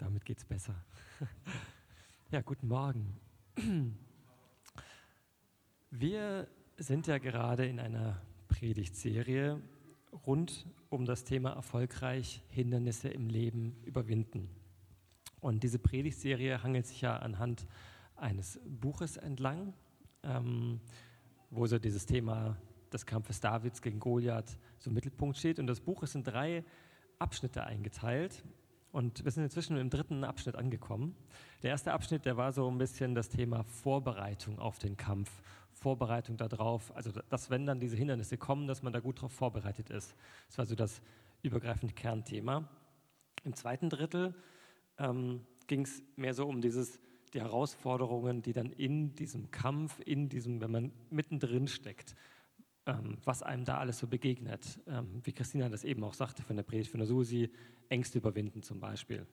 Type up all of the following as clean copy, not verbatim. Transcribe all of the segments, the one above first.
Damit geht's besser. Ja, guten Morgen. Wir sind ja gerade in einer Predigtserie rund um das Thema erfolgreich Hindernisse im Leben überwinden. Und diese Predigtserie hangelt sich ja anhand eines Buches entlang, wo so dieses Thema des Kampfes Davids gegen Goliath so im Mittelpunkt steht. Und das Buch ist in 3 Abschnitte eingeteilt. Und wir sind inzwischen im 3. Abschnitt angekommen. Der erste Abschnitt, der war so ein bisschen das Thema Vorbereitung auf den Kampf, Vorbereitung darauf, also dass, wenn dann diese Hindernisse kommen, dass man da gut darauf vorbereitet ist. Das war so das übergreifende Kernthema. Im zweiten Drittel ging es mehr so um die Herausforderungen, die dann in diesem Kampf, wenn man mittendrin steckt, was einem da alles so begegnet. Wie Christina das eben auch sagte von der Predigt von der Susi, Ängste überwinden zum Beispiel.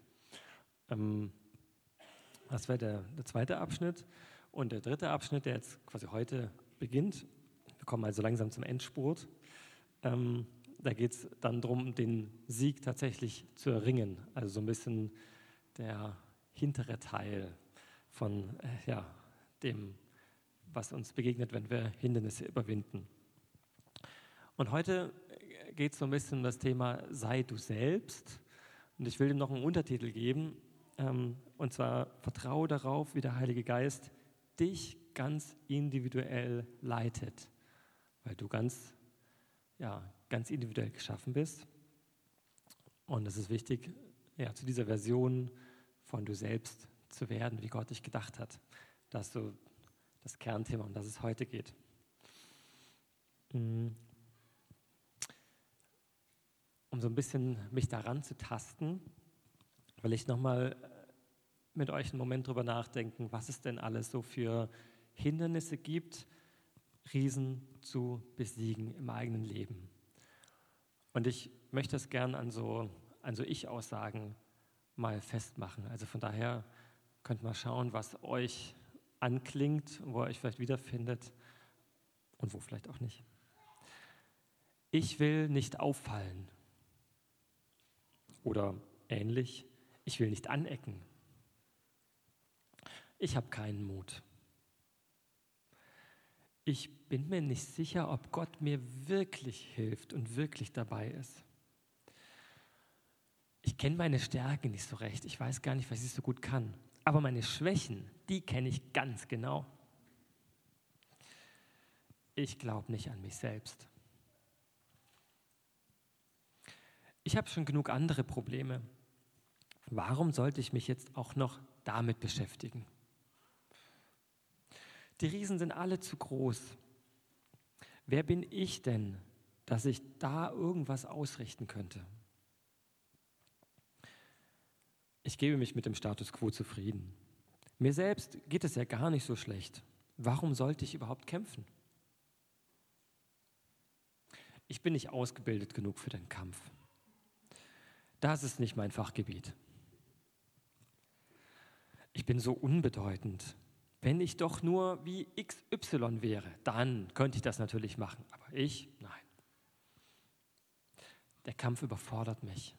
Das wäre der zweite Abschnitt. Und der dritte Abschnitt, der jetzt quasi heute beginnt, wir kommen also langsam zum Endspurt, da geht es dann darum, den Sieg tatsächlich zu erringen. Also so ein bisschen der hintere Teil von dem, was uns begegnet, wenn wir Hindernisse überwinden. Und heute geht es so ein bisschen um das Thema Sei du selbst. Und ich will dem noch einen Untertitel geben, und zwar Vertraue darauf, wie der Heilige Geist dich ganz individuell leitet, weil du ganz individuell geschaffen bist. Und es ist wichtig, zu dieser Version von du selbst zu werden, wie Gott dich gedacht hat. Das ist so das Kernthema, um das es heute geht. Um so ein bisschen mich daran zu tasten, will ich nochmal mit euch einen Moment drüber nachdenken, was es denn alles so für Hindernisse gibt, Riesen zu besiegen im eigenen Leben. Und ich möchte das gern an so Ich-Aussagen mal festmachen. Also von daher könnt ihr mal schauen, was euch anklingt, wo ihr euch vielleicht wiederfindet und wo vielleicht auch nicht. Ich will nicht auffallen. Oder ähnlich, ich will nicht anecken. Ich habe keinen Mut. Ich bin mir nicht sicher, ob Gott mir wirklich hilft und wirklich dabei ist. Ich kenne meine Stärken nicht so recht. Ich weiß gar nicht, was ich so gut kann. Aber meine Schwächen, die kenne ich ganz genau. Ich glaube nicht an mich selbst. Ich habe schon genug andere Probleme. Warum sollte ich mich jetzt auch noch damit beschäftigen? Die Riesen sind alle zu groß. Wer bin ich denn, dass ich da irgendwas ausrichten könnte? Ich gebe mich mit dem Status quo zufrieden. Mir selbst geht es ja gar nicht so schlecht. Warum sollte ich überhaupt kämpfen? Ich bin nicht ausgebildet genug für den Kampf. Das ist nicht mein Fachgebiet. Ich bin so unbedeutend. Wenn ich doch nur wie XY wäre, dann könnte ich das natürlich machen. Aber nein. Der Kampf überfordert mich.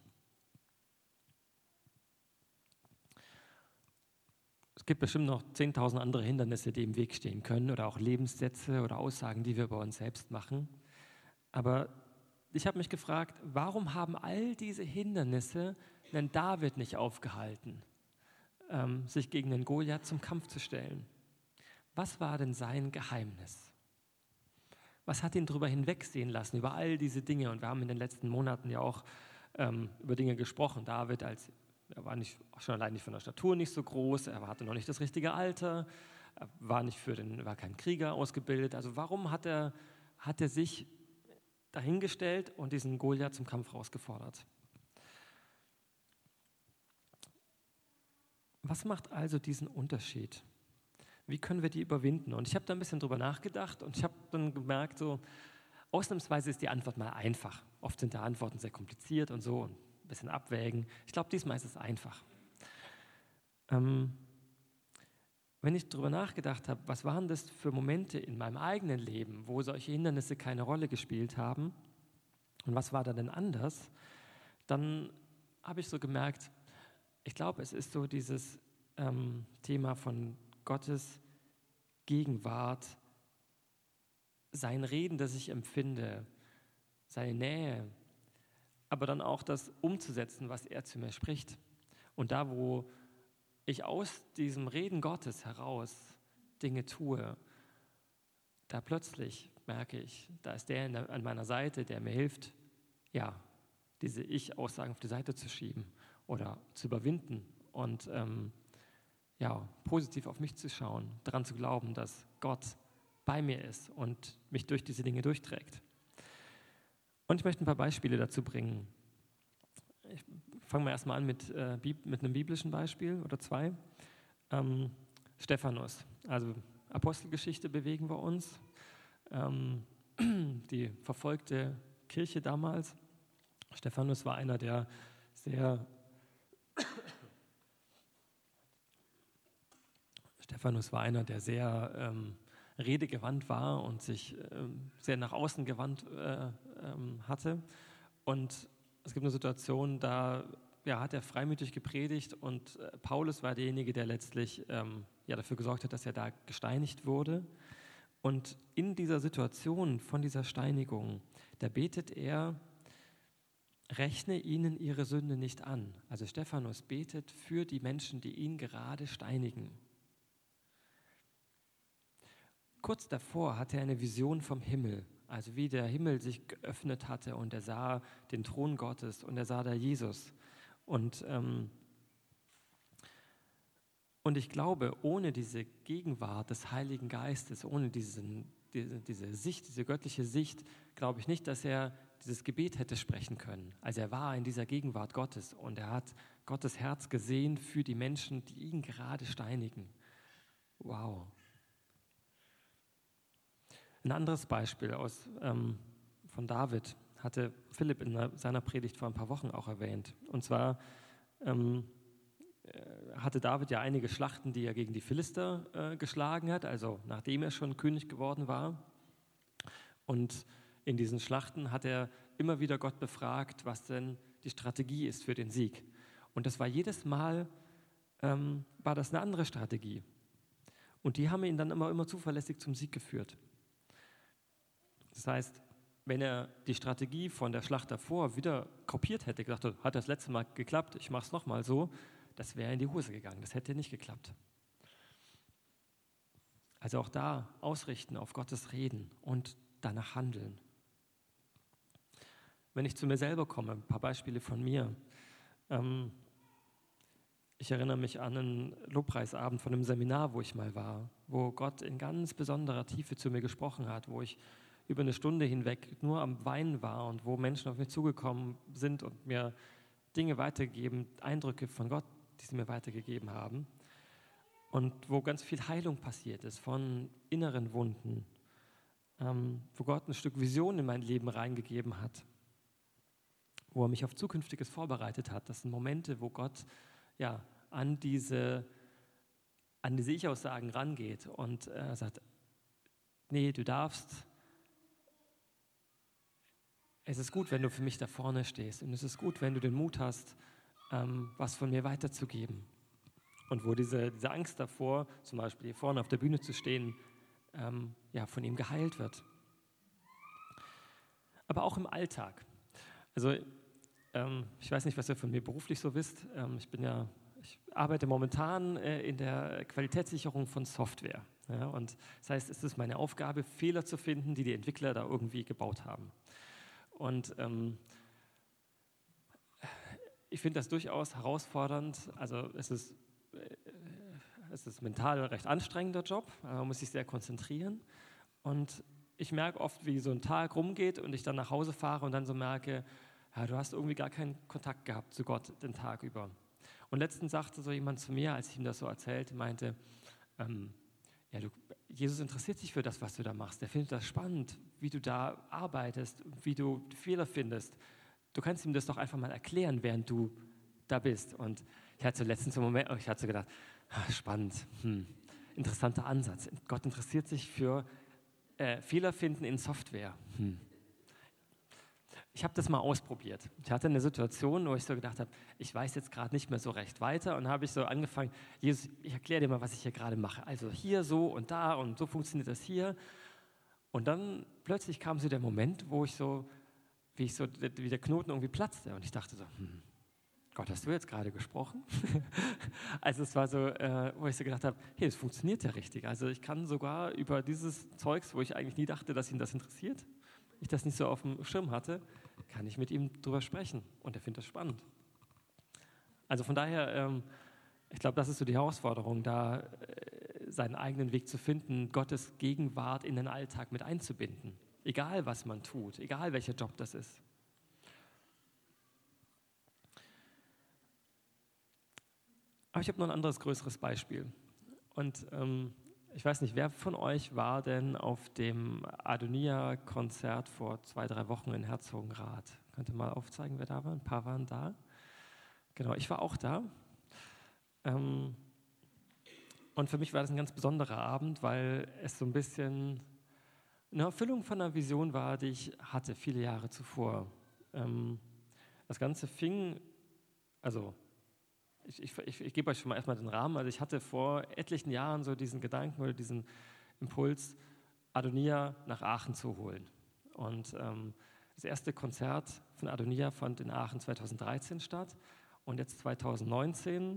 Es gibt bestimmt noch 10.000 andere Hindernisse, die im Weg stehen können oder auch Lebenssätze oder Aussagen, die wir über uns selbst machen. Aber ich habe mich gefragt, warum haben all diese Hindernisse den David nicht aufgehalten, sich gegen den Goliath zum Kampf zu stellen? Was war denn sein Geheimnis? Was hat ihn darüber hinwegsehen lassen, über all diese Dinge? Und wir haben in den letzten Monaten ja auch über Dinge gesprochen. David, er war schon allein nicht von der Statur nicht so groß, er hatte noch nicht das richtige Alter, er war kein Krieger ausgebildet. Also warum hat er sich dahingestellt und diesen Goliath zum Kampf herausgefordert? Was macht also diesen Unterschied? Wie können wir die überwinden? Und ich habe da ein bisschen drüber nachgedacht und ich habe dann gemerkt, so ausnahmsweise ist die Antwort mal einfach. Oft sind die Antworten sehr kompliziert und so und ein bisschen abwägen. Ich glaube, diesmal ist es einfach. Wenn ich drüber nachgedacht habe, was waren das für Momente in meinem eigenen Leben, wo solche Hindernisse keine Rolle gespielt haben und was war da denn anders, dann habe ich so gemerkt, Ich glaube, es ist so dieses Thema von Gottes Gegenwart, sein Reden, das ich empfinde, seine Nähe, aber dann auch das umzusetzen, was er zu mir spricht. Und da, wo ich aus diesem Reden Gottes heraus Dinge tue, da plötzlich merke ich, da ist der an meiner Seite, der mir hilft, ja, diese Ich-Aussagen auf die Seite zu schieben oder zu überwinden und ja, positiv auf mich zu schauen, daran zu glauben, dass Gott bei mir ist und mich durch diese Dinge durchträgt. Und ich möchte ein paar Beispiele dazu bringen. Ich fange mal erstmal an mit einem biblischen Beispiel oder zwei. Stephanus, also Apostelgeschichte bewegen wir uns. Die verfolgte Kirche damals. Stephanus war einer, der sehr redegewandt war und sich sehr nach außen gewandt hatte. Und es gibt eine Situation, da hat er freimütig gepredigt und Paulus war derjenige, der letztlich dafür gesorgt hat, dass er da gesteinigt wurde. Und in dieser Situation von dieser Steinigung, da betet er: Rechne ihnen ihre Sünde nicht an. Also Stephanus betet für die Menschen, die ihn gerade steinigen. Kurz davor hatte er eine Vision vom Himmel, also wie der Himmel sich geöffnet hatte und er sah den Thron Gottes und er sah da Jesus. Und ich glaube, ohne diese Gegenwart des Heiligen Geistes, ohne diese Sicht, diese göttliche Sicht, glaube ich nicht, dass er dieses Gebet hätte sprechen können. Also er war in dieser Gegenwart Gottes und er hat Gottes Herz gesehen für die Menschen, die ihn gerade steinigen. Wow. Ein anderes Beispiel von David hatte Philipp in seiner Predigt vor ein paar Wochen auch erwähnt. Und zwar hatte David ja einige Schlachten, die er gegen die Philister geschlagen hat, also nachdem er schon König geworden war. Und in diesen Schlachten hat er immer wieder Gott befragt, was denn die Strategie ist für den Sieg. Und das war jedes Mal, war das eine andere Strategie. Und die haben ihn dann immer zuverlässig zum Sieg geführt. Das heißt, wenn er die Strategie von der Schlacht davor wieder kopiert hätte, gesagt, hat das letzte Mal geklappt, ich mache es nochmal so, das wäre in die Hose gegangen, das hätte nicht geklappt. Also auch da ausrichten auf Gottes Reden und danach handeln. Wenn ich zu mir selber komme, ein paar Beispiele von mir. Ich erinnere mich an einen Lobpreisabend von einem Seminar, wo ich mal war, wo Gott in ganz besonderer Tiefe zu mir gesprochen hat, wo ich über eine Stunde hinweg nur am Weinen war und wo Menschen auf mich zugekommen sind und mir Dinge weitergegeben, Eindrücke von Gott, die sie mir weitergegeben haben. Und wo ganz viel Heilung passiert ist von inneren Wunden, wo Gott ein Stück Vision in mein Leben reingegeben hat, wo er mich auf Zukünftiges vorbereitet hat. Das sind Momente, wo Gott an diese Ich-Aussagen rangeht und sagt, nee, du darfst. Es ist gut, wenn du für mich da vorne stehst und es ist gut, wenn du den Mut hast, was von mir weiterzugeben. Und wo diese Angst davor, zum Beispiel hier vorne auf der Bühne zu stehen, von ihm geheilt wird. Aber auch im Alltag. Also ich weiß nicht, was ihr von mir beruflich so wisst. Ich arbeite momentan in der Qualitätssicherung von Software. Ja, und das heißt, es ist meine Aufgabe, Fehler zu finden, die Entwickler da irgendwie gebaut haben. Und ich finde das durchaus herausfordernd. Also es ist mental ein recht anstrengender Job. Man muss sich sehr konzentrieren. Und ich merke oft, wie so ein Tag rumgeht und ich dann nach Hause fahre und dann so merke, du hast irgendwie gar keinen Kontakt gehabt zu Gott den Tag über. Und letztens sagte so jemand zu mir, als ich ihm das so erzählte, meinte, Jesus interessiert sich für das, was du da machst. Er findet das spannend, wie du da arbeitest, wie du Fehler findest. Du kannst ihm das doch einfach mal erklären, während du da bist. Und ich hatte letztens einen Moment, ich hatte so gedacht, spannend, interessanter Ansatz. Gott interessiert sich für Fehler finden in Software. ich habe das mal ausprobiert. Ich hatte eine Situation, wo ich so gedacht habe, ich weiß jetzt gerade nicht mehr so recht weiter und habe ich so angefangen, Jesus, ich erkläre dir mal, was ich hier gerade mache. Also hier so und da und so funktioniert das hier. Und dann plötzlich kam so der Moment, wo wie der Knoten irgendwie platzte und ich dachte so, Gott, hast du jetzt gerade gesprochen? Also es war so, wo ich so gedacht habe, hey, das funktioniert ja richtig. Also ich kann sogar über dieses Zeugs, wo ich eigentlich nie dachte, dass ihn das interessiert, ich das nicht so auf dem Schirm hatte, kann ich mit ihm drüber sprechen und er findet das spannend. Also von daher, ich glaube, das ist so die Herausforderung, da seinen eigenen Weg zu finden, Gottes Gegenwart in den Alltag mit einzubinden. Egal, was man tut, egal, welcher Job das ist. Aber ich habe noch ein anderes, größeres Beispiel. Und ich weiß nicht, wer von euch war denn auf dem Adonia-Konzert vor 2-3 Wochen in Herzogenrath? Könnt ihr mal aufzeigen, wer da war? Ein paar waren da. Genau, ich war auch da. Und für mich war das ein ganz besonderer Abend, weil es so ein bisschen eine Erfüllung von einer Vision war, die ich hatte viele Jahre zuvor. Das Ganze fing, also ich gebe euch schon mal erstmal den Rahmen. Also ich hatte vor etlichen Jahren so diesen Gedanken oder diesen Impuls, Adonia nach Aachen zu holen. Und das erste Konzert von Adonia fand in Aachen 2013 statt. Und jetzt 2019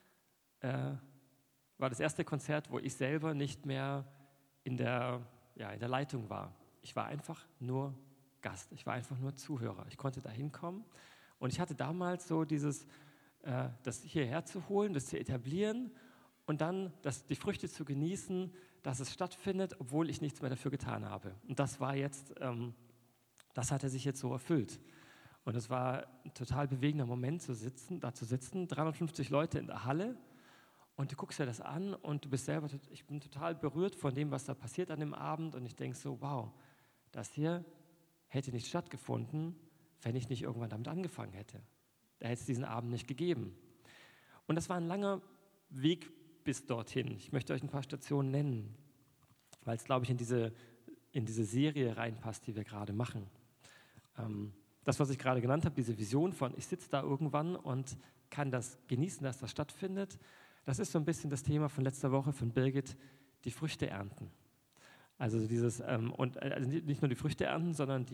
war das erste Konzert, wo ich selber nicht mehr in der Leitung war. Ich war einfach nur Gast, ich war einfach nur Zuhörer. Ich konnte da hinkommen und ich hatte damals so das hierher zu holen, das zu etablieren und dann die Früchte zu genießen, dass es stattfindet, obwohl ich nichts mehr dafür getan habe. Und das war jetzt, das hatte sich jetzt so erfüllt. Und es war ein total bewegender Moment da zu sitzen, 350 Leute in der Halle und du guckst dir das an und du bist selber, ich bin total berührt von dem, was da passiert an dem Abend und ich denke so, wow, das hier hätte nicht stattgefunden, wenn ich nicht irgendwann damit angefangen hätte. Da hätte es diesen Abend nicht gegeben. Und das war ein langer Weg bis dorthin. Ich möchte euch ein paar Stationen nennen, weil es, glaube ich, in diese Serie reinpasst, die wir gerade machen. Das, was ich gerade genannt habe, diese Vision von, ich sitze da irgendwann und kann das genießen, dass das stattfindet, das ist so ein bisschen das Thema von letzter Woche von Birgit, die Früchte ernten. Also also nicht nur die Früchte ernten, sondern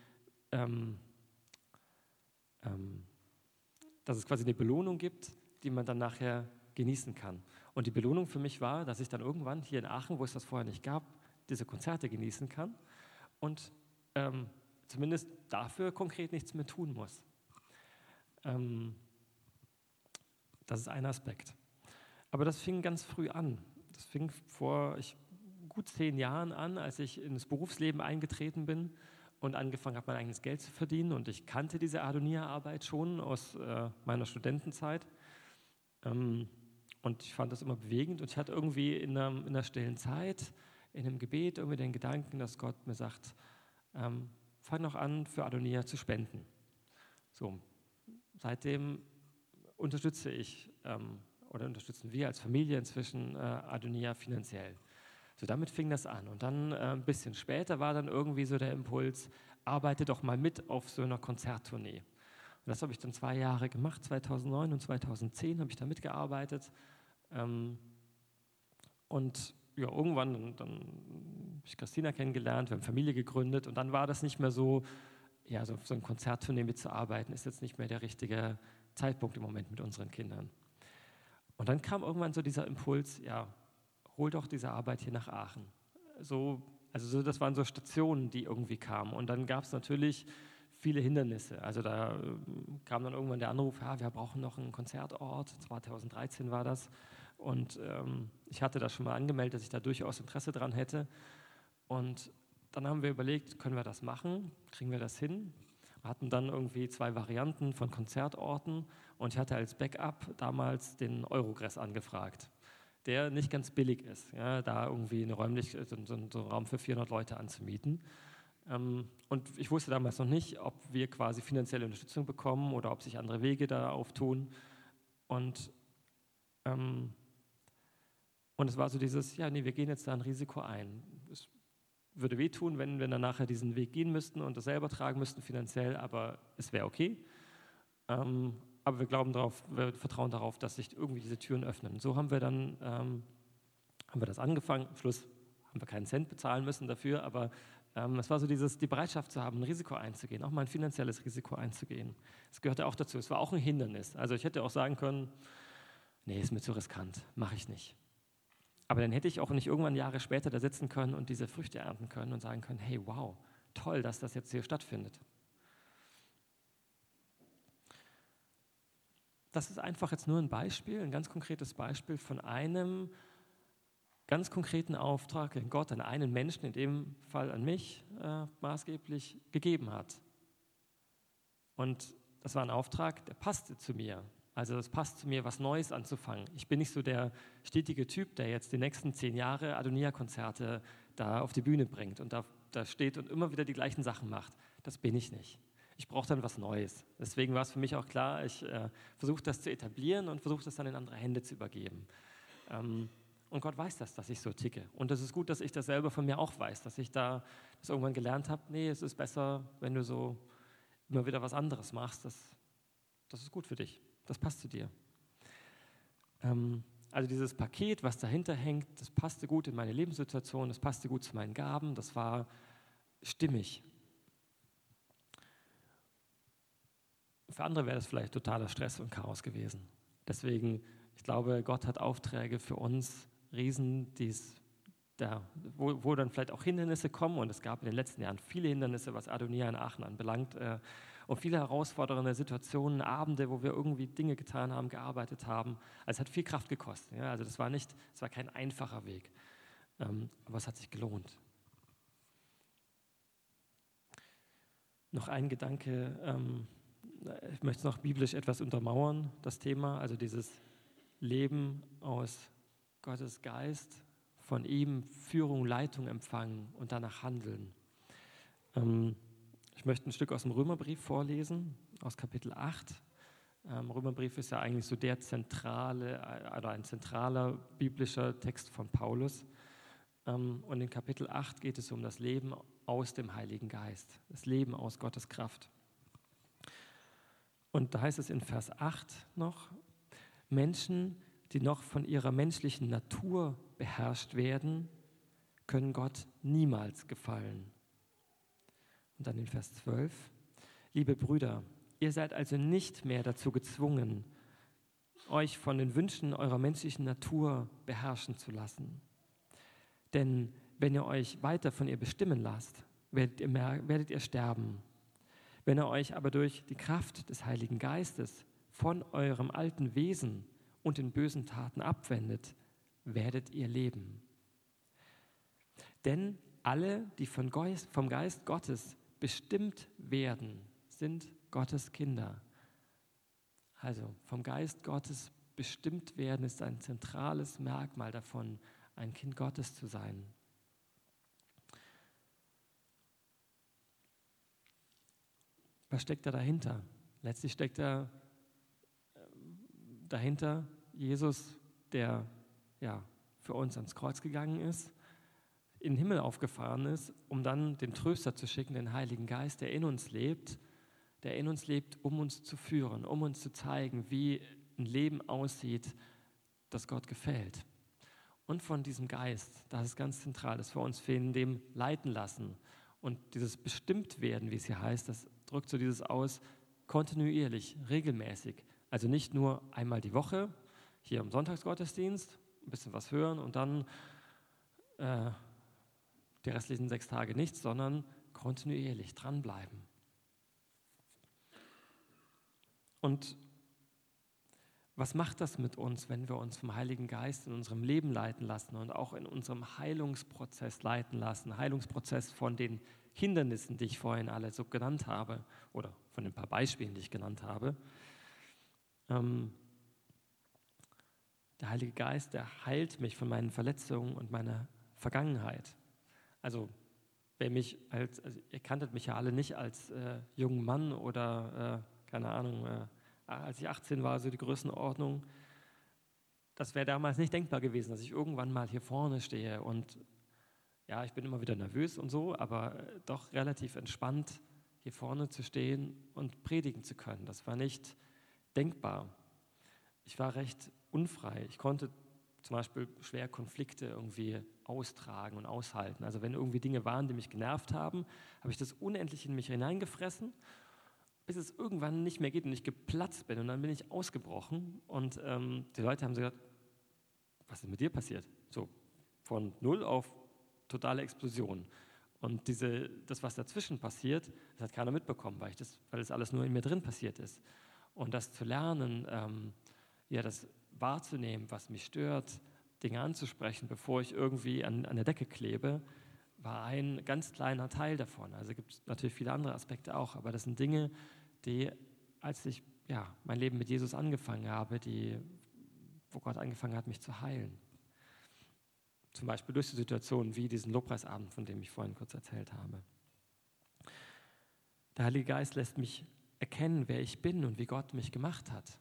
dass es quasi eine Belohnung gibt, die man dann nachher genießen kann. Und die Belohnung für mich war, dass ich dann irgendwann hier in Aachen, wo es das vorher nicht gab, diese Konzerte genießen kann und zumindest dafür konkret nichts mehr tun muss. Das ist ein Aspekt. Aber das fing ganz früh an. Das fing vor gut 10 Jahren an, als ich ins Berufsleben eingetreten bin und angefangen habe, mein eigenes Geld zu verdienen. Und ich kannte diese Adonia-Arbeit schon aus meiner Studentenzeit. Und ich fand das immer bewegend. Und ich hatte irgendwie in einer stillen Zeit, in einem Gebet, irgendwie den Gedanken, dass Gott mir sagt, fang noch an, für Adonia zu spenden. So, seitdem unterstütze ich oder unterstützen wir als Familie inzwischen Adonia finanziell. So, damit fing das an. Und dann ein bisschen später war dann irgendwie so der Impuls, arbeite doch mal mit auf so einer Konzerttournee. Und das habe ich dann 2 Jahre gemacht, 2009 und 2010 habe ich da mitgearbeitet. Und ja, irgendwann dann habe ich Christina kennengelernt, wir haben Familie gegründet und dann war das nicht mehr so, ja, so ein Konzerttournee mitzuarbeiten, ist jetzt nicht mehr der richtige Zeitpunkt im Moment mit unseren Kindern. Und dann kam irgendwann so dieser Impuls, ja, hol doch diese Arbeit hier nach Aachen. Das waren so Stationen, die irgendwie kamen. Und dann gab es natürlich viele Hindernisse. Also da kam dann irgendwann der Anruf, ja, wir brauchen noch einen Konzertort. 2013 war das. Und ich hatte das schon mal angemeldet, dass ich da durchaus Interesse dran hätte. Und dann haben wir überlegt, können wir das machen? Kriegen wir das hin? Wir hatten dann irgendwie 2 Varianten von Konzertorten. Und ich hatte als Backup damals den Eurogress angefragt, der nicht ganz billig ist, ja, da irgendwie so einen Raum für 400 Leute anzumieten. Und ich wusste damals noch nicht, ob wir quasi finanzielle Unterstützung bekommen oder ob sich andere Wege da auftun. Und es war so dieses, ja, nee, wir gehen jetzt da ein Risiko ein. würde wehtun, wenn wir dann nachher diesen Weg gehen müssten und das selber tragen müssten finanziell, aber es wäre okay. Aber wir vertrauen darauf, dass sich irgendwie diese Türen öffnen. So haben wir das angefangen. Am Schluss haben wir keinen Cent bezahlen müssen dafür, aber es war so die Bereitschaft zu haben, ein Risiko einzugehen, auch mal ein finanzielles Risiko einzugehen. Das gehörte auch dazu. Es war auch ein Hindernis. Also ich hätte auch sagen können, nee, ist mir zu riskant, mache ich nicht. Aber dann hätte ich auch nicht irgendwann Jahre später da sitzen können und diese Früchte ernten können und sagen können, hey, wow, toll, dass das jetzt hier stattfindet. Das ist einfach jetzt nur ein Beispiel, ein ganz konkretes Beispiel von einem ganz konkreten Auftrag, den Gott an einen Menschen, in dem Fall an mich, maßgeblich gegeben hat. Und das war ein Auftrag, der passte zu mir. Also es passt zu mir, was Neues anzufangen. Ich bin nicht so der stetige Typ, der jetzt die nächsten 10 Jahre Adonia-Konzerte da auf die Bühne bringt und da steht und immer wieder die gleichen Sachen macht. Das bin ich nicht. Ich brauche dann was Neues. Deswegen war es für mich auch klar, ich versuche das zu etablieren und versuche das dann in andere Hände zu übergeben. Und Gott weiß das, dass ich so ticke. Und es ist gut, dass ich das selber von mir auch weiß, dass ich das irgendwann gelernt habe, nee, es ist besser, wenn du so immer wieder was anderes machst. Das ist gut für dich. Das passt zu dir. Also dieses Paket, was dahinter hängt, das passte gut in meine Lebenssituation, das passte gut zu meinen Gaben, das war stimmig. Für andere wäre das vielleicht totaler Stress und Chaos gewesen. Deswegen, ich glaube, Gott hat Aufträge für uns, Riesen, wo dann vielleicht auch Hindernisse kommen. Und es gab in den letzten Jahren viele Hindernisse, was Adonia in Aachen anbelangt. Und viele herausfordernde Situationen, Abende, wo wir irgendwie Dinge getan haben, gearbeitet haben. Also es hat viel Kraft gekostet. Ja? Also es war kein einfacher Weg. Aber es hat sich gelohnt. Noch ein Gedanke, ich möchte es noch biblisch etwas untermauern, das Thema, also dieses Leben aus Gottes Geist, von ihm Führung, Leitung empfangen und danach handeln. Ich möchte ein Stück aus dem Römerbrief vorlesen, aus Kapitel 8. Römerbrief ist ja eigentlich so ein zentraler biblischer Text von Paulus. Und in Kapitel 8 geht es um das Leben aus dem Heiligen Geist, das Leben aus Gottes Kraft. Und da heißt es in Vers 8 noch, Menschen, die noch von ihrer menschlichen Natur beherrscht werden, können Gott niemals gefallen. Und dann in Vers 12, liebe Brüder, ihr seid also nicht mehr dazu gezwungen, euch von den Wünschen eurer menschlichen Natur beherrschen zu lassen. Denn wenn ihr euch weiter von ihr bestimmen lasst, werdet ihr sterben. Wenn ihr euch aber durch die Kraft des Heiligen Geistes von eurem alten Wesen und den bösen Taten abwendet, werdet ihr leben. Denn alle, die vom Geist Gottes bestimmt werden, sind Gottes Kinder. Also vom Geist Gottes bestimmt werden ist ein zentrales Merkmal davon, ein Kind Gottes zu sein. Was steckt da dahinter? Letztlich steckt da dahinter Jesus, der für uns ans Kreuz gegangen ist, in den Himmel aufgefahren ist, um dann den Tröster zu schicken, den Heiligen Geist, der in uns lebt, um uns zu führen, um uns zu zeigen, wie ein Leben aussieht, das Gott gefällt. Und von diesem Geist, das ist ganz zentral, dass wir uns von dem leiten lassen. Und dieses Bestimmtwerden, wie es hier heißt, das drückt so dieses aus, kontinuierlich, regelmäßig. Also nicht nur einmal die Woche, hier im Sonntagsgottesdienst, ein bisschen was hören und dann die restlichen 6 Tage nichts, sondern kontinuierlich dranbleiben. Und was macht das mit uns, wenn wir uns vom Heiligen Geist in unserem Leben leiten lassen und auch in unserem Heilungsprozess leiten lassen? Heilungsprozess von den Hindernissen, die ich vorhin alle so genannt habe oder von den paar Beispielen, die ich genannt habe. Der Heilige Geist, der heilt mich von meinen Verletzungen und meiner Vergangenheit. Also ihr kanntet mich ja alle nicht als jungen Mann oder keine Ahnung, als ich 18 war, so die Größenordnung. Das wäre damals nicht denkbar gewesen, dass ich irgendwann mal hier vorne stehe und Ja, ich bin immer wieder nervös und so, aber doch relativ entspannt hier vorne zu stehen und predigen zu können. Das war nicht denkbar. Ich war recht unfrei. Ich konnte zum Beispiel schwer Konflikte irgendwie austragen und aushalten. Also wenn irgendwie Dinge waren, die mich genervt haben, habe ich das unendlich in mich hineingefressen, bis es irgendwann nicht mehr geht und ich geplatzt bin. Und dann bin ich ausgebrochen und die Leute haben so gesagt, was ist mit dir passiert? So von 0 auf totale Explosion. Und das, was dazwischen passiert, das hat keiner mitbekommen, weil das alles nur in mir drin passiert ist. Und das zu lernen, das wahrzunehmen, was mich stört, Dinge anzusprechen, bevor ich irgendwie an der Decke klebe, war ein ganz kleiner Teil davon. Also gibt es natürlich viele andere Aspekte auch, aber das sind Dinge, die, als ich mein Leben mit Jesus angefangen habe, wo Gott angefangen hat, mich zu heilen. Zum Beispiel durch die Situation wie diesen Lobpreisabend, von dem ich vorhin kurz erzählt habe. Der Heilige Geist lässt mich erkennen, wer ich bin und wie Gott mich gemacht hat.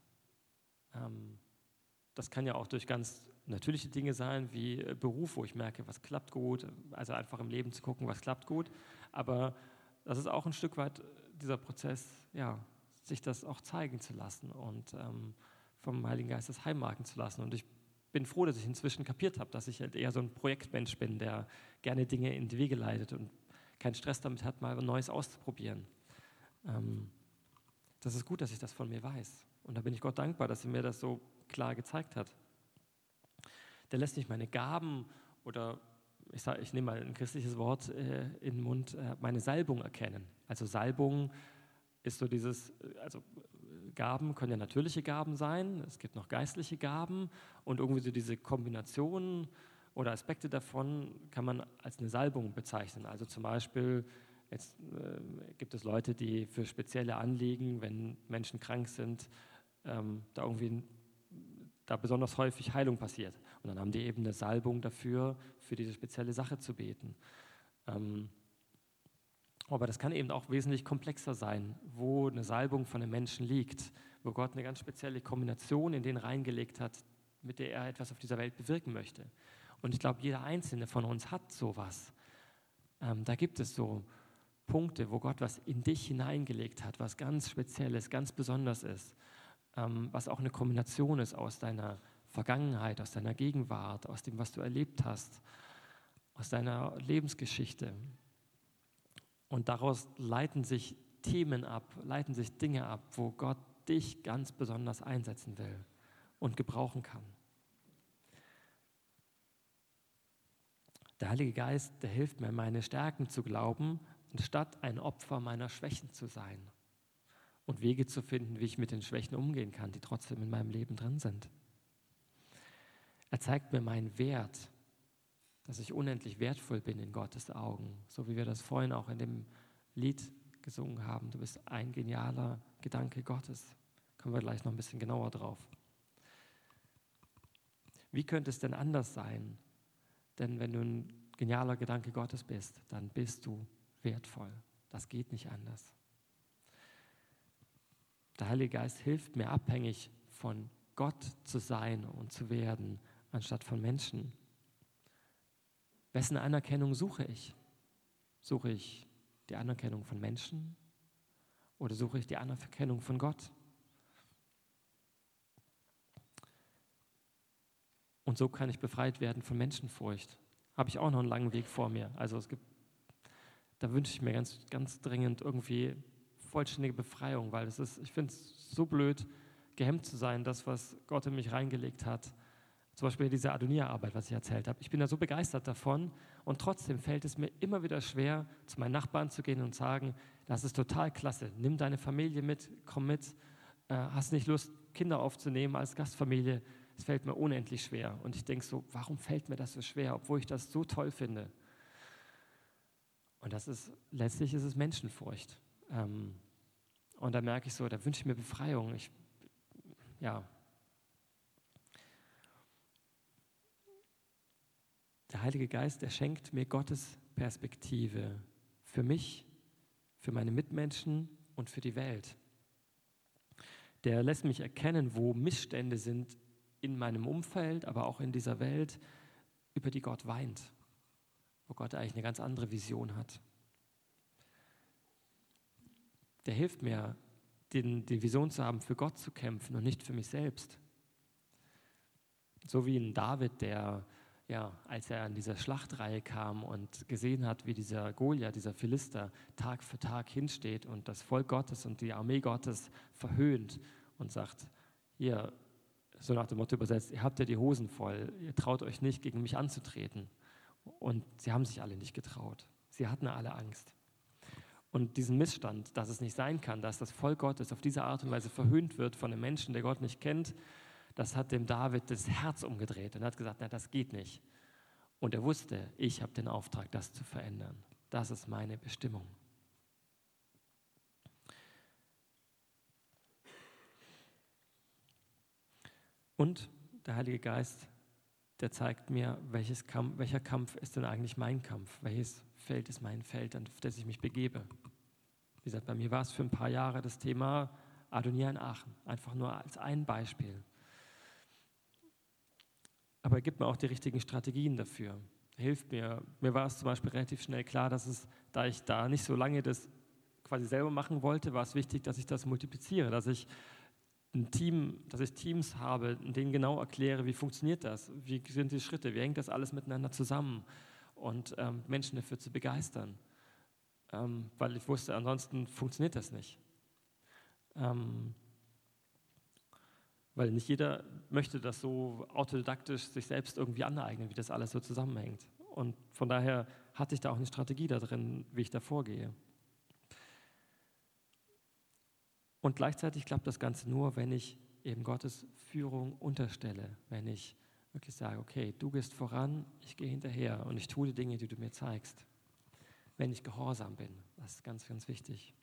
Das kann ja auch durch ganz natürliche Dinge sein, wie Beruf, wo ich merke, was klappt gut, also einfach im Leben zu gucken, was klappt gut. Aber das ist auch ein Stück weit dieser Prozess, sich das auch zeigen zu lassen und vom Heiligen Geist das heimmarken zu lassen. Und ich bin froh, dass ich inzwischen kapiert habe, dass ich halt eher so ein Projektmensch bin, der gerne Dinge in die Wege leitet und keinen Stress damit hat, mal was Neues auszuprobieren. Das ist gut, dass ich das von mir weiß. Und da bin ich Gott dankbar, dass er mir das so klar gezeigt hat. Der lässt nicht meine Gaben oder, ich nehme mal ein christliches Wort in den Mund, meine Salbung erkennen. Also Salbung ist so also Gaben können ja natürliche Gaben sein, es gibt noch geistliche Gaben und irgendwie so diese Kombinationen oder Aspekte davon kann man als eine Salbung bezeichnen. Also zum Beispiel, jetzt gibt es Leute, die für spezielle Anliegen, wenn Menschen krank sind, da besonders häufig Heilung passiert. Und dann haben die eben eine Salbung dafür, für diese spezielle Sache zu beten. Aber das kann eben auch wesentlich komplexer sein, wo eine Salbung von einem Menschen liegt, wo Gott eine ganz spezielle Kombination in den reingelegt hat, mit der er etwas auf dieser Welt bewirken möchte. Und ich glaube, jeder Einzelne von uns hat sowas. Da gibt es so Punkte, wo Gott was in dich hineingelegt hat, was ganz Spezielles, ganz Besonderes ist, was auch eine Kombination ist aus deiner Vergangenheit, aus deiner Gegenwart, aus dem, was du erlebt hast, aus deiner Lebensgeschichte. Und daraus leiten sich Themen ab, leiten sich Dinge ab, wo Gott dich ganz besonders einsetzen will und gebrauchen kann. Der Heilige Geist, der hilft mir, meine Stärken zu glauben, anstatt ein Opfer meiner Schwächen zu sein. Und Wege zu finden, wie ich mit den Schwächen umgehen kann, die trotzdem in meinem Leben drin sind. Er zeigt mir meinen Wert, dass ich unendlich wertvoll bin in Gottes Augen, so wie wir das vorhin auch in dem Lied gesungen haben. Du bist ein genialer Gedanke Gottes. Kommen wir gleich noch ein bisschen genauer drauf. Wie könnte es denn anders sein? Denn wenn du ein genialer Gedanke Gottes bist, dann bist du wertvoll. Das geht nicht anders. Der Heilige Geist hilft mir, abhängig von Gott zu sein und zu werden, anstatt von Menschen. Wessen Anerkennung suche ich? Suche ich die Anerkennung von Menschen oder suche ich die Anerkennung von Gott? Und so kann ich befreit werden von Menschenfurcht. Habe ich auch noch einen langen Weg vor mir. Also da wünsche ich mir ganz, ganz dringend irgendwie vollständige Befreiung, weil ich finde es so blöd, gehemmt zu sein, das, was Gott in mich reingelegt hat. Zum Beispiel diese Adonia-Arbeit, was ich erzählt habe. Ich bin da so begeistert davon und trotzdem fällt es mir immer wieder schwer, zu meinen Nachbarn zu gehen und sagen, das ist total klasse, nimm deine Familie mit, komm mit, hast nicht Lust, Kinder aufzunehmen als Gastfamilie. Es fällt mir unendlich schwer. Und ich denke so, warum fällt mir das so schwer, obwohl ich das so toll finde? Und letztlich ist es Menschenfurcht. Und da merke ich so, da wünsche ich mir Befreiung. Der Heilige Geist, der schenkt mir Gottes Perspektive für mich, für meine Mitmenschen und für die Welt. Der lässt mich erkennen, wo Missstände sind in meinem Umfeld, aber auch in dieser Welt, über die Gott weint. wo Gott eigentlich eine ganz andere Vision hat. Der hilft mir, die Vision zu haben, für Gott zu kämpfen und nicht für mich selbst. So wie ein David, der, als er an dieser Schlachtreihe kam und gesehen hat, wie dieser Goliath, dieser Philister, Tag für Tag hinsteht und das Volk Gottes und die Armee Gottes verhöhnt und sagt, ihr, so nach dem Motto übersetzt, ihr habt ja die Hosen voll, ihr traut euch nicht, gegen mich anzutreten. Und sie haben sich alle nicht getraut. Sie hatten alle Angst. Und diesen Missstand, dass es nicht sein kann, dass das Volk Gottes auf diese Art und Weise verhöhnt wird von einem Menschen, der Gott nicht kennt, das hat dem David das Herz umgedreht und hat gesagt, na, das geht nicht. Und er wusste, ich habe den Auftrag, das zu verändern. Das ist meine Bestimmung. Und der Heilige Geist, der zeigt mir, welcher Kampf ist denn eigentlich mein Kampf? Welches Feld ist mein Feld, auf das ich mich begebe? Wie gesagt, bei mir war es für ein paar Jahre das Thema Adonia in Aachen. Einfach nur als ein Beispiel. Aber er gibt mir auch die richtigen Strategien dafür. Er hilft mir. Mir war es zum Beispiel relativ schnell klar, da ich da nicht so lange das quasi selber machen wollte, war es wichtig, dass ich das multipliziere, dass ich Teams habe, in denen genau erkläre, wie funktioniert das, wie sind die Schritte, wie hängt das alles miteinander zusammen und Menschen dafür zu begeistern, weil ich wusste, ansonsten funktioniert das nicht. Weil nicht jeder möchte das so autodidaktisch sich selbst irgendwie aneignen, wie das alles so zusammenhängt. Und von daher hatte ich da auch eine Strategie da drin, wie ich da vorgehe. Und gleichzeitig klappt das Ganze nur, wenn ich eben Gottes Führung unterstelle, wenn ich wirklich sage, okay, du gehst voran, ich gehe hinterher und ich tue die Dinge, die du mir zeigst. Wenn ich gehorsam bin, das ist ganz, ganz wichtig.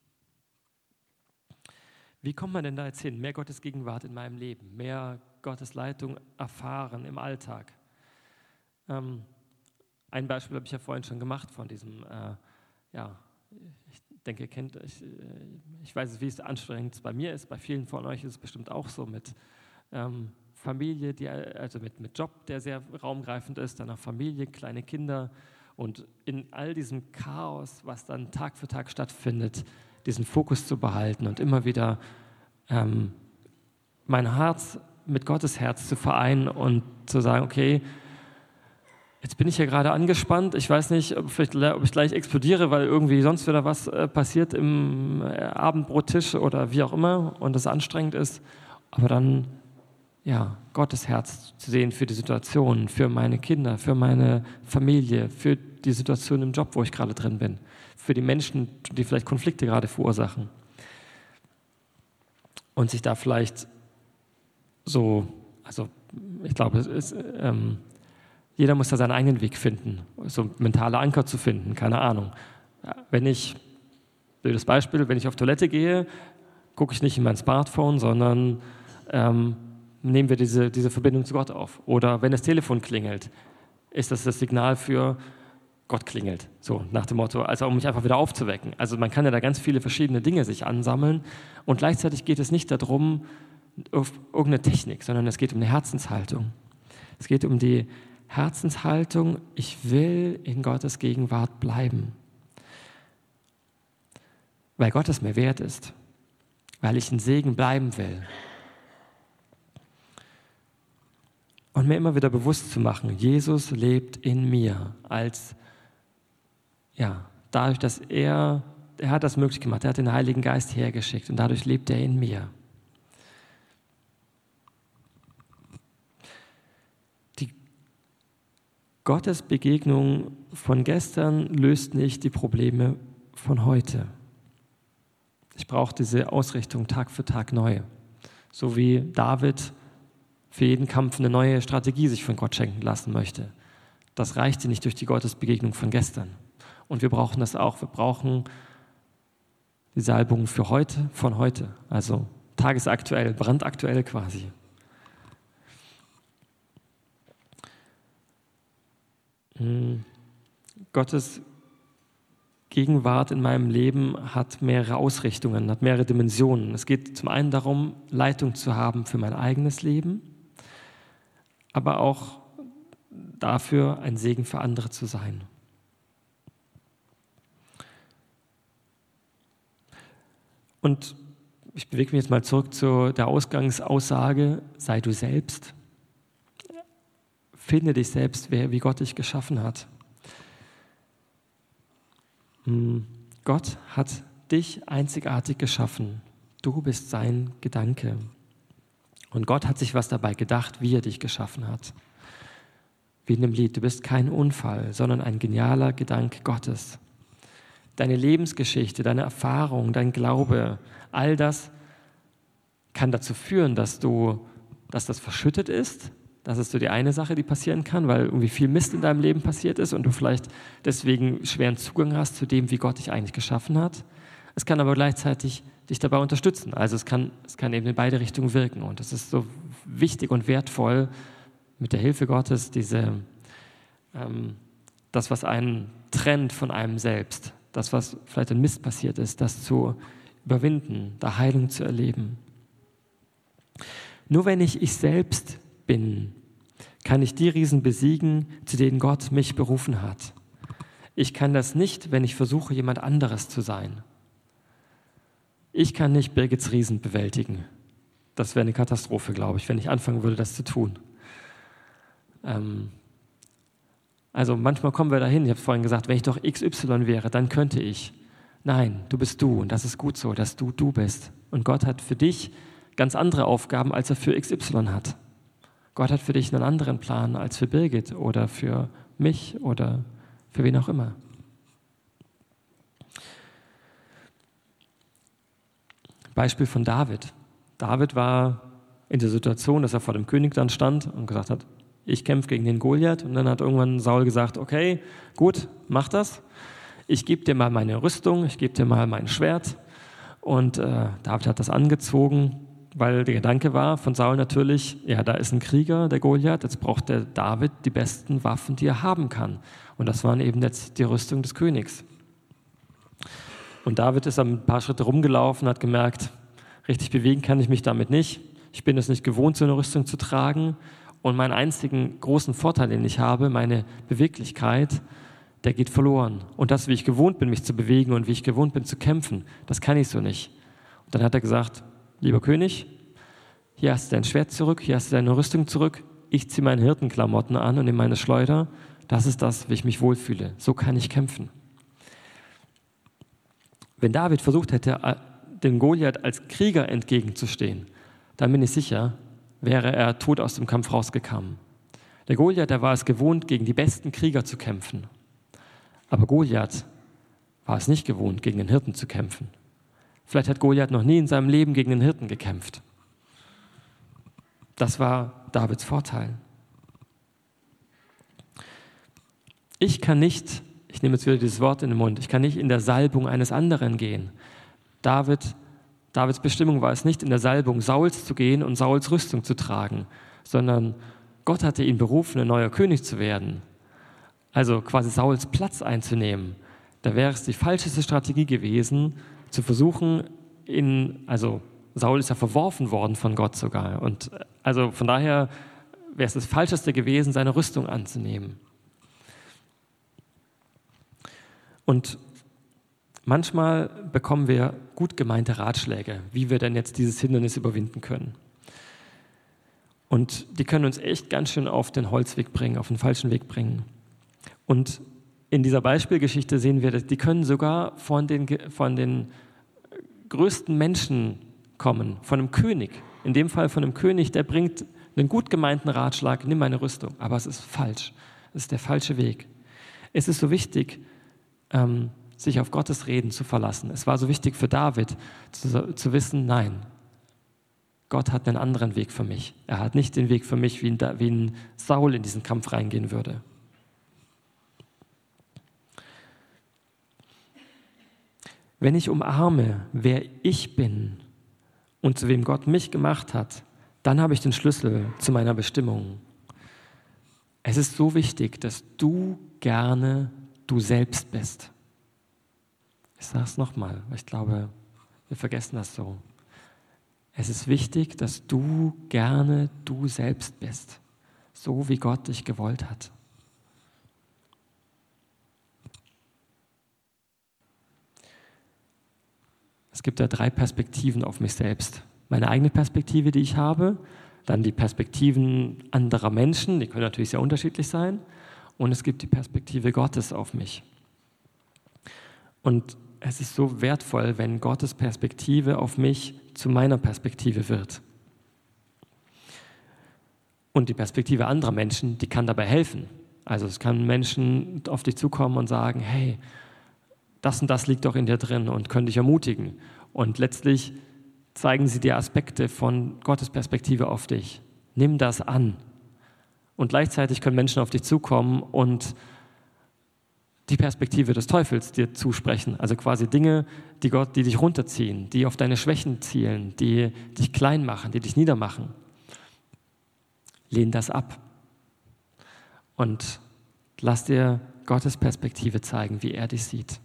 Wie kommt man denn da jetzt hin? Mehr Gottes Gegenwart in meinem Leben, mehr Gottes Leitung erfahren im Alltag. Ein Beispiel habe ich ja vorhin schon gemacht von diesem, ich denke, ihr kennt, ich weiß, wie es anstrengend bei mir ist, bei vielen von euch ist es bestimmt auch so mit Familie, also mit Job, der sehr raumgreifend ist, dann auch Familie, kleine Kinder und in all diesem Chaos, was dann Tag für Tag stattfindet, diesen Fokus zu behalten und immer wieder mein Herz mit Gottes Herz zu vereinen und zu sagen, okay, jetzt bin ich hier gerade angespannt, ich weiß nicht, ob ich gleich explodiere, weil irgendwie sonst wieder was passiert im Abendbrottisch oder wie auch immer und es anstrengend ist, aber dann Gottes Herz zu sehen für die Situation, für meine Kinder, für meine Familie, für die Situation im Job, wo ich gerade drin bin, für die Menschen, die vielleicht Konflikte gerade verursachen. Und sich da vielleicht ich glaube, jeder muss da seinen eigenen Weg finden, so mentale Anker zu finden, keine Ahnung. Blödes Beispiel, wenn ich auf Toilette gehe, gucke ich nicht in mein Smartphone, sondern nehmen wir diese Verbindung zu Gott auf. Oder wenn das Telefon klingelt, ist das Signal für Gott klingelt, so nach dem Motto, also um mich einfach wieder aufzuwecken. Also man kann ja da ganz viele verschiedene Dinge sich ansammeln und gleichzeitig geht es nicht darum, auf irgendeine Technik, sondern es geht um eine Herzenshaltung. Es geht um die Herzenshaltung, ich will in Gottes Gegenwart bleiben, weil Gott es mir wert ist, weil ich ein Segen bleiben will. Und mir immer wieder bewusst zu machen, Jesus lebt in mir dadurch, dass er hat das möglich gemacht, er hat den Heiligen Geist hergeschickt und dadurch lebt er in mir. Die Gottesbegegnung von gestern löst nicht die Probleme von heute. Ich brauche diese Ausrichtung Tag für Tag neu. So wie David für jeden Kampf eine neue Strategie sich von Gott schenken lassen möchte. Das reichte nicht durch die Gottesbegegnung von gestern. Und wir brauchen das auch. Wir brauchen die Salbung für heute, von heute. Also tagesaktuell, brandaktuell quasi. Gottes Gegenwart in meinem Leben hat mehrere Ausrichtungen, hat mehrere Dimensionen. Es geht zum einen darum, Leitung zu haben für mein eigenes Leben, aber auch dafür, ein Segen für andere zu sein. Und ich bewege mich jetzt mal zurück zu der Ausgangsaussage, sei du selbst. Finde dich selbst, wie Gott dich geschaffen hat. Gott hat dich einzigartig geschaffen. Du bist sein Gedanke. Und Gott hat sich was dabei gedacht, wie er dich geschaffen hat. Wie in dem Lied, du bist kein Unfall, sondern ein genialer Gedanke Gottes. Deine Lebensgeschichte, deine Erfahrung, dein Glaube, all das kann dazu führen, dass das verschüttet ist. Das ist so die eine Sache, die passieren kann, weil irgendwie viel Mist in deinem Leben passiert ist und du vielleicht deswegen schweren Zugang hast zu dem, wie Gott dich eigentlich geschaffen hat. Es kann aber gleichzeitig dich dabei unterstützen. Also es kann eben in beide Richtungen wirken. Und es ist so wichtig und wertvoll, mit der Hilfe Gottes das, was einen trennt von einem selbst, das, was vielleicht ein Mist passiert ist, das zu überwinden, da Heilung zu erleben. Nur wenn ich selbst bin, kann ich die Riesen besiegen, zu denen Gott mich berufen hat. Ich kann das nicht, wenn ich versuche, jemand anderes zu sein. Ich kann nicht Birgits Riesen bewältigen. Das wäre eine Katastrophe, glaube ich, wenn ich anfangen würde, das zu tun. Also manchmal kommen wir dahin, ich habe es vorhin gesagt, wenn ich doch XY wäre, dann könnte ich. Nein, du bist du und das ist gut so, dass du bist. Und Gott hat für dich ganz andere Aufgaben, als er für XY hat. Gott hat für dich einen anderen Plan als für Birgit oder für mich oder für wen auch immer. Beispiel von David. David war in der Situation, dass er vor dem König dann stand und gesagt hat, ich kämpfe gegen den Goliath. Und dann hat irgendwann Saul gesagt, okay, gut, mach das. Ich gebe dir mal meine Rüstung, ich gebe dir mal mein Schwert. Und David hat das angezogen, weil der Gedanke war von Saul natürlich, ja, da ist ein Krieger, der Goliath, jetzt braucht der David die besten Waffen, die er haben kann. Und das waren eben jetzt die Rüstung des Königs. Und David ist ein paar Schritte rumgelaufen, hat gemerkt, richtig bewegen kann ich mich damit nicht. Ich bin es nicht gewohnt, so eine Rüstung zu tragen. Und meinen einzigen großen Vorteil, den ich habe, meine Beweglichkeit, der geht verloren. Und das, wie ich gewohnt bin, mich zu bewegen und wie ich gewohnt bin, zu kämpfen, das kann ich so nicht. Und dann hat er gesagt, lieber König, hier hast du dein Schwert zurück, hier hast du deine Rüstung zurück. Ich ziehe meine Hirtenklamotten an und nehme meine Schleuder. Das ist das, wie ich mich wohlfühle. So kann ich kämpfen. Wenn David versucht hätte, dem Goliath als Krieger entgegenzustehen, dann bin ich sicher, wäre er tot aus dem Kampf rausgekommen. Der Goliath, der war es gewohnt, gegen die besten Krieger zu kämpfen. Aber Goliath war es nicht gewohnt, gegen den Hirten zu kämpfen. Vielleicht hat Goliath noch nie in seinem Leben gegen den Hirten gekämpft. Das war Davids Vorteil. Ich kann nicht, ich nehme jetzt wieder dieses Wort in den Mund, ich kann nicht in der Salbung eines anderen gehen. Davids Bestimmung war es nicht, in der Salbung Sauls zu gehen und Sauls Rüstung zu tragen, sondern Gott hatte ihn berufen, ein neuer König zu werden. Also quasi Sauls Platz einzunehmen. Da wäre es die falscheste Strategie gewesen, zu versuchen, also Saul ist ja verworfen worden von Gott sogar. Und also von daher wäre es das Falscheste gewesen, seine Rüstung anzunehmen. Und manchmal bekommen wir gut gemeinte Ratschläge, wie wir denn jetzt dieses Hindernis überwinden können. Und die können uns echt ganz schön auf den Holzweg bringen, auf den falschen Weg bringen. Und in dieser Beispielgeschichte sehen wir, die können sogar von den größten Menschen kommen, von einem König. In dem Fall von einem König, der bringt einen gut gemeinten Ratschlag, nimm meine Rüstung. Aber es ist falsch. Es ist der falsche Weg. Es ist so wichtig, sich auf Gottes Reden zu verlassen. Es war so wichtig für David zu wissen, nein, Gott hat einen anderen Weg für mich. Er hat nicht den Weg für mich, wie ein Saul in diesen Kampf reingehen würde. Wenn ich umarme, wer ich bin und zu wem Gott mich gemacht hat, dann habe ich den Schlüssel zu meiner Bestimmung. Es ist so wichtig, dass du gerne du selbst bist. Ich sage es nochmal, weil ich glaube, wir vergessen das so. Es ist wichtig, dass du gerne du selbst bist, so wie Gott dich gewollt hat. Es gibt da 3 Perspektiven auf mich selbst. Meine eigene Perspektive, die ich habe, dann die Perspektiven anderer Menschen, die können natürlich sehr unterschiedlich sein, und es gibt die Perspektive Gottes auf mich. Und es ist so wertvoll, wenn Gottes Perspektive auf mich zu meiner Perspektive wird. Und die Perspektive anderer Menschen, die kann dabei helfen. Also es kann Menschen auf dich zukommen und sagen, hey, das und das liegt doch in dir drin und können dich ermutigen. Und letztlich zeigen sie dir Aspekte von Gottes Perspektive auf dich. Nimm das an. Und gleichzeitig können Menschen auf dich zukommen und die Perspektive des Teufels dir zusprechen. Also quasi Dinge, die dich runterziehen, die auf deine Schwächen zielen, die dich klein machen, die dich niedermachen. Lehn das ab. Und lass dir Gottes Perspektive zeigen, wie er dich sieht.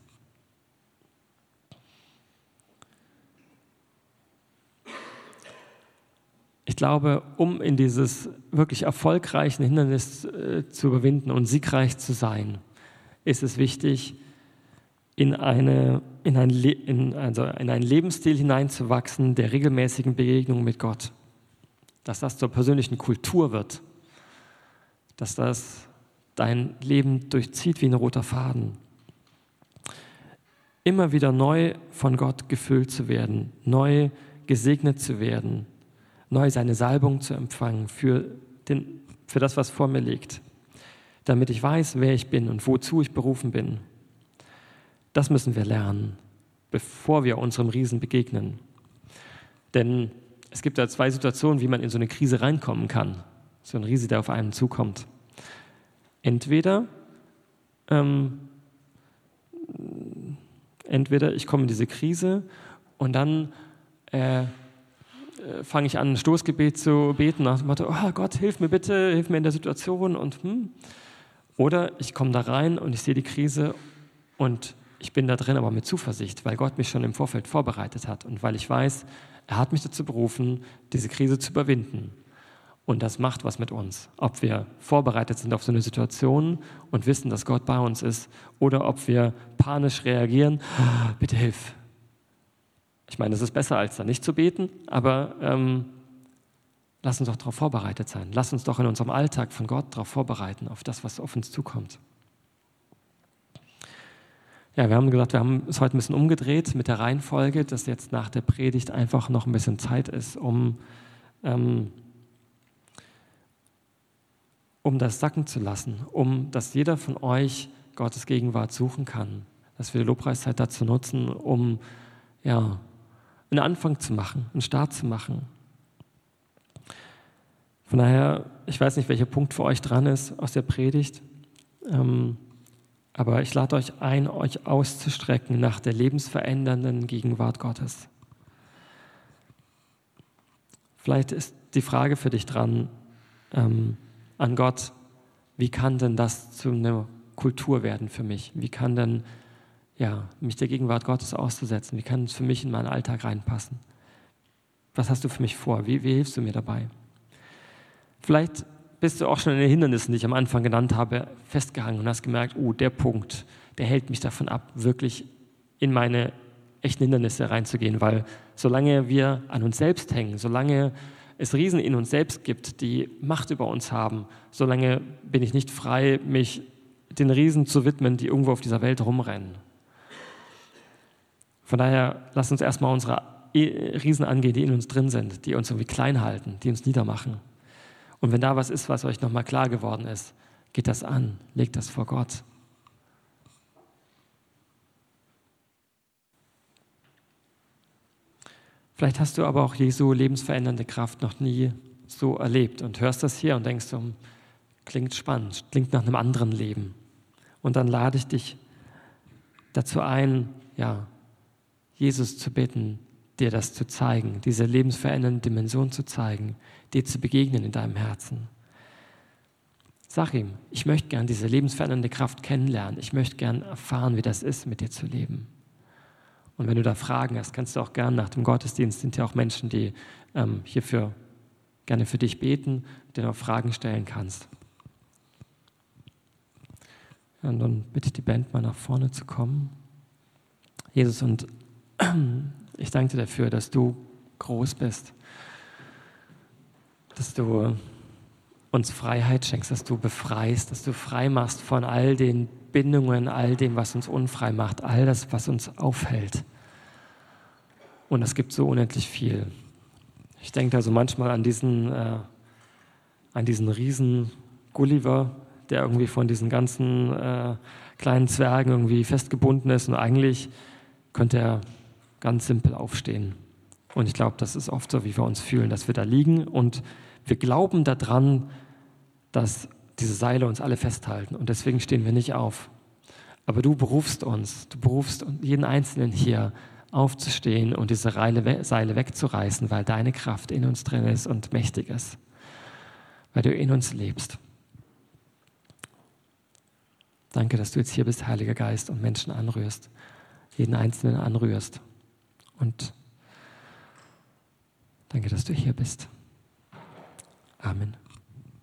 Ich glaube, um in dieses wirklich erfolgreiche Hindernis zu überwinden und siegreich zu sein, ist es wichtig, in einen Lebensstil hineinzuwachsen der regelmäßigen Begegnung mit Gott. Dass das zur persönlichen Kultur wird. Dass das dein Leben durchzieht wie ein roter Faden. Immer wieder neu von Gott gefüllt zu werden, neu gesegnet zu werden, neu seine Salbung zu empfangen für das, was vor mir liegt, damit ich weiß, wer ich bin und wozu ich berufen bin. Das müssen wir lernen, bevor wir unserem Riesen begegnen. Denn es gibt da 2 Situationen, wie man in so eine Krise reinkommen kann. So ein Riese, der auf einen zukommt. Entweder ich komme in diese Krise und dann fange ich an, ein Stoßgebet zu beten, nach dem Motto, oh Gott, hilf mir bitte, hilf mir in der Situation. Oder ich komme da rein und ich sehe die Krise und ich bin da drin, aber mit Zuversicht, weil Gott mich schon im Vorfeld vorbereitet hat und weil ich weiß, er hat mich dazu berufen, diese Krise zu überwinden. Und das macht was mit uns. Ob wir vorbereitet sind auf so eine Situation und wissen, dass Gott bei uns ist, oder ob wir panisch reagieren, bitte hilf. Ich meine, es ist besser, als da nicht zu beten, aber lass uns doch darauf vorbereitet sein. Lass uns doch in unserem Alltag von Gott darauf vorbereiten, auf das, was auf uns zukommt. Ja, wir haben gesagt, wir haben es heute ein bisschen umgedreht mit der Reihenfolge, dass jetzt nach der Predigt einfach noch ein bisschen Zeit ist, um das sacken zu lassen, dass jeder von euch Gottes Gegenwart suchen kann, dass wir die Lobpreiszeit dazu nutzen, um einen Anfang zu machen, einen Start zu machen. Von daher, ich weiß nicht, welcher Punkt für euch dran ist aus der Predigt, aber ich lade euch ein, euch auszustrecken nach der lebensverändernden Gegenwart Gottes. Vielleicht ist die Frage für dich dran, an Gott, wie kann denn das zu einer Kultur werden für mich? Wie kann denn mich der Gegenwart Gottes auszusetzen? Wie kann es für mich in meinen Alltag reinpassen? Was hast du für mich vor? Wie hilfst du mir dabei? Vielleicht bist du auch schon in den Hindernissen, die ich am Anfang genannt habe, festgehangen und hast gemerkt, der Punkt, der hält mich davon ab, wirklich in meine echten Hindernisse reinzugehen, weil solange wir an uns selbst hängen, solange es Riesen in uns selbst gibt, die Macht über uns haben, solange bin ich nicht frei, mich den Riesen zu widmen, die irgendwo auf dieser Welt rumrennen. Von daher, lasst uns erstmal unsere Riesen angehen, die in uns drin sind, die uns irgendwie klein halten, die uns niedermachen. Und wenn da was ist, was euch nochmal klar geworden ist, geht das an, legt das vor Gott. Vielleicht hast du aber auch Jesu lebensverändernde Kraft noch nie so erlebt und hörst das hier und denkst, klingt spannend, klingt nach einem anderen Leben. Und dann lade ich dich dazu ein, Jesus zu bitten, dir das zu zeigen, diese lebensverändernde Dimension zu zeigen, dir zu begegnen in deinem Herzen. Sag ihm, ich möchte gern diese lebensverändernde Kraft kennenlernen. Ich möchte gern erfahren, wie das ist, mit dir zu leben. Und wenn du da Fragen hast, kannst du auch gern nach dem Gottesdienst, sind ja auch Menschen, die hierfür gerne für dich beten, dir auch Fragen stellen kannst. Und dann bitte ich die Band mal nach vorne zu kommen. Jesus, und Ich danke dir dafür, dass du groß bist, dass du uns Freiheit schenkst, dass du befreist, dass du frei machst von all den Bindungen, all dem, was uns unfrei macht, all das, was uns aufhält. Und es gibt so unendlich viel. Ich denke also manchmal an diesen riesen Gulliver, der irgendwie von diesen ganzen kleinen Zwergen irgendwie festgebunden ist und eigentlich könnte er ganz simpel aufstehen. Und ich glaube, das ist oft so, wie wir uns fühlen, dass wir da liegen und wir glauben daran, dass diese Seile uns alle festhalten und deswegen stehen wir nicht auf. Aber du berufst jeden Einzelnen hier aufzustehen und diese Seile wegzureißen, weil deine Kraft in uns drin ist und mächtig ist, weil du in uns lebst. Danke, dass du jetzt hier bist, Heiliger Geist, und Menschen anrührst, jeden Einzelnen anrührst. Und danke, dass du hier bist. Amen.